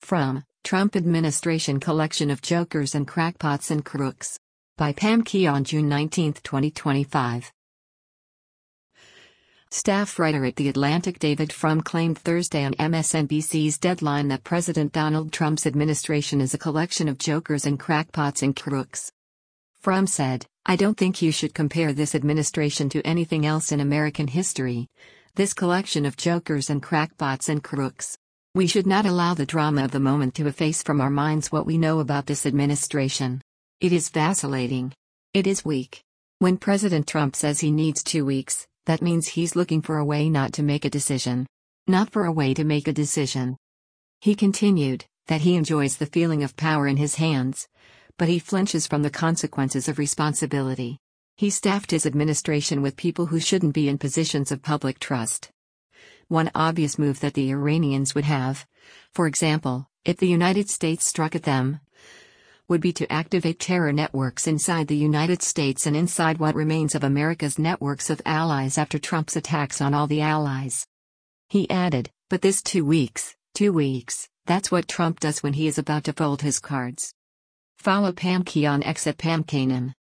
From Trump Administration Collection of Jokers and Crackpots and Crooks. By Pam Keon, June 19, 2025. Staff writer at The Atlantic David Frum claimed Thursday on MSNBC's Deadline that President Donald Trump's administration is a collection of jokers and crackpots and crooks. Frum said, "I don't think you should compare this administration to anything else in American history. This collection of jokers and crackpots and crooks. We should not allow the drama of the moment to efface from our minds what we know about this administration. It is vacillating. It is weak. When President Trump says he needs 2 weeks, that means he's looking for a way not to make a decision. Not for a way to make a decision." He continued that he enjoys the feeling of power in his hands, but he flinches from the consequences of responsibility. He staffed his administration with people who shouldn't be in positions of public trust. One obvious move that the Iranians would have, for example, if the United States struck at them, would be to activate terror networks inside the United States and inside what remains of America's networks of allies after Trump's attacks on all the allies. He added, "But this 2 weeks, that's what Trump does when he is about to fold his cards." Follow Pam Keon X at Pam Kanan.